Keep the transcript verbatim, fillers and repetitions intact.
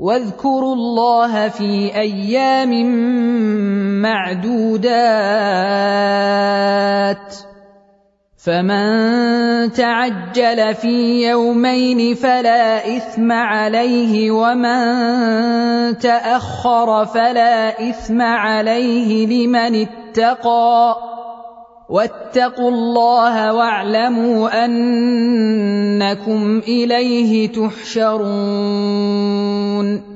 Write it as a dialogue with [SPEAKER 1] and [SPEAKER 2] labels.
[SPEAKER 1] واذكروا الله في أيام معدودات فمن تعجل في يومين فلا إثم عليه ومن تأخر فلا إثم عليه لمن اتقى واتقوا الله واعلموا أنكم إليه تحشرون